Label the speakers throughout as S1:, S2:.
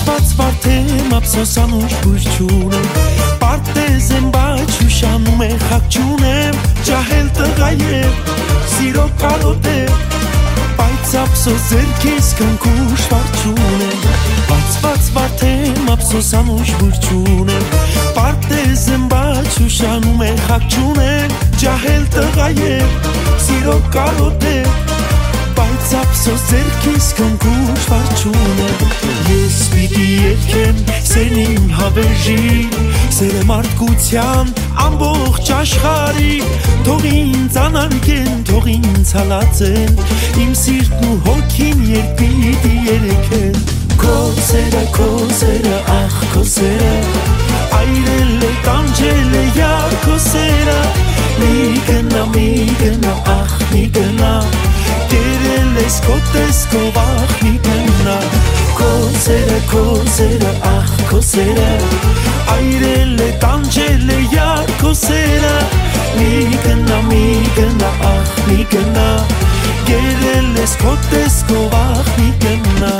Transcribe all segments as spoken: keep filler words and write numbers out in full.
S1: Բացված վարդեմ ափսոսան ուշ չունեմ Պարտեզ եմ բայց հուշանում է խակ չունեմ Ջահել տղա եմ սիրո կարոտ եմ Բայց ափսոս ձերքիս կնքուշ վարդ չունեմ Բացված վարդեմ ափսոսան ուշ չունեմ Պարտեզ եմ բայց հուշանում է խակ չունեմ Ջահել տղա եմ սիրո կարոտ եմ Բայց ափսոս ձերքիս կնքուշ վարդ չունեմ Ես պիտի երգեմ սեն իմ հավերժին Սերը մարդկության ամբողջ աշխարհի Թող ինձ անարգեն, թող ինձ հալածեն Իմ սիրտն ու հոգին երբ պիտի երգեն Քո սերը, քո սերը, ախ քո սերը Այրել է, տանջել է, յար քո սերը Մի գնա, մի գնա, ախ մի գնա Կերել ես քո տեսքով ախ մի գնա Քո սերը, քո սերը, ախ քո սերը Այրել է, տանջել է, յար քո սերը Մի գնա, մի գնա, ախ մի գնա Կերել ես քո տեսքով ախ մի գնա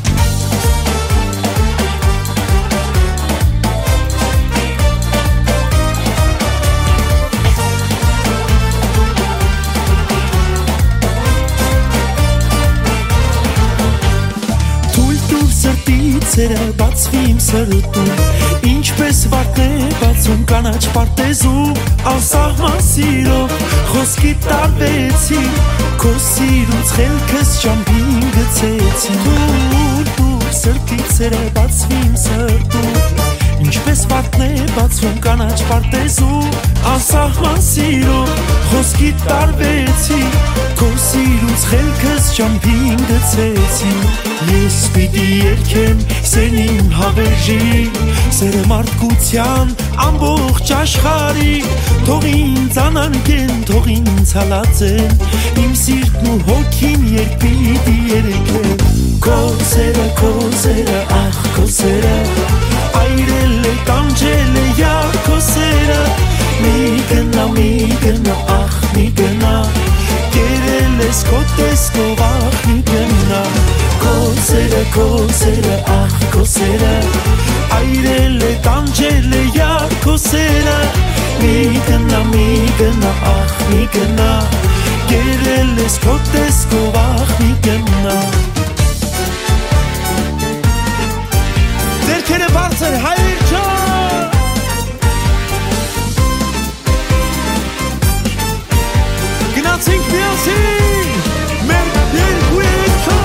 S1: Սերը բացվի իմ սրտում Ինչպես վարդն է բացում կանաչ պարտեզում Անսահման սիրով խոսքի տարվեցի Քո սիրուց խելքս ճամփին գցեցի Դուր, դուր, սրտից սերը բացվի իմ սրտում Ինչպես վարդն է բացում կանաչ պարտեզում Անսահման սիրով խոսքի տարվեցի Քո սիրուց խելքս ճամփին գցեցի Ես պիտի երգեմ սեն իմ հավերժին Սերը մարդկության ամբողջ աշխարհի Թող ինձ անարգեն, թող ինձ հալածեն Իմ սիրտն ու հոգին երբ պիտի երգեն Քո սերը, քո սերը, ախ քո սերը Այրել է, տանջել է, յար քո սերը Մի գնա, մի գնա, ախ մի գնա Կերել ես քո տեսքով ախ մի գնա Քո սերը, քո սերը, ախ քո սերը Այրել է, տանջել է, յար քո սերը Մի գնա, մի գնա, ախ մի գնա Կերել ես քո տեսքով ախ մի գնա Ձերքերը բարձր, հայր ջան Գնացինք միասին մեր երկու երգով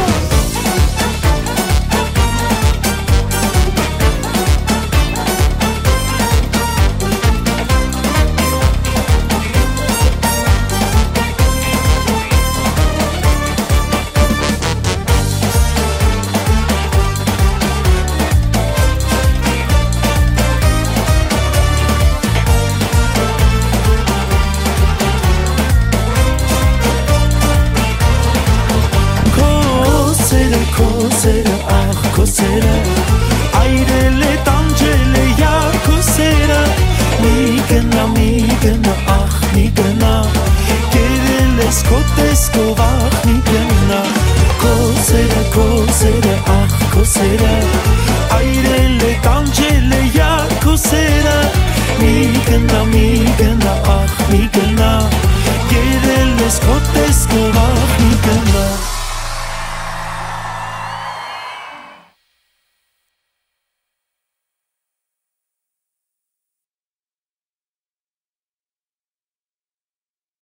S1: Այրել է, տանջել է, յար քո սերը Մի գնա, մի գնա, ախ մի գնա Կերել ես քո տեսքով ախ մի գնա Քո սերը, քո սերը, ախ քո սերը Այրել է, տանջել է, յար քո սերը Մի գնա, մի գնա, ախ մի գնա Կերել ես քո տեսքով